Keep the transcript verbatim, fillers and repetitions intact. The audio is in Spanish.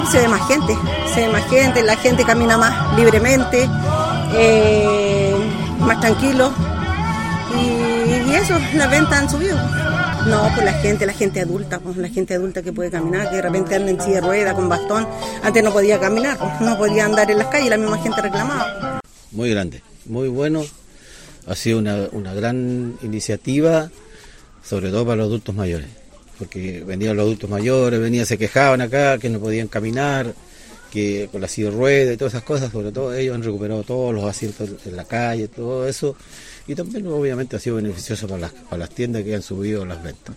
Se ve más gente, se ve más gente, la gente camina más libremente, eh, más tranquilo y, y eso, las ventas han subido. No, pues la gente, la gente adulta, pues la gente adulta que puede caminar, que de repente anda en silla de rueda, con bastón, antes no podía caminar, pues, no podía andar en las calles, la misma gente reclamaba. Muy grande, muy bueno, ha sido una, una gran iniciativa, sobre todo para los adultos mayores, porque venían los adultos mayores, venían, se quejaban acá, que no podían caminar, que con la silla de rueda y todas esas cosas, sobre todo ellos han recuperado todos los asientos en la calle, todo eso. Y también obviamente ha sido beneficioso para las, para las tiendas que han subido las ventas.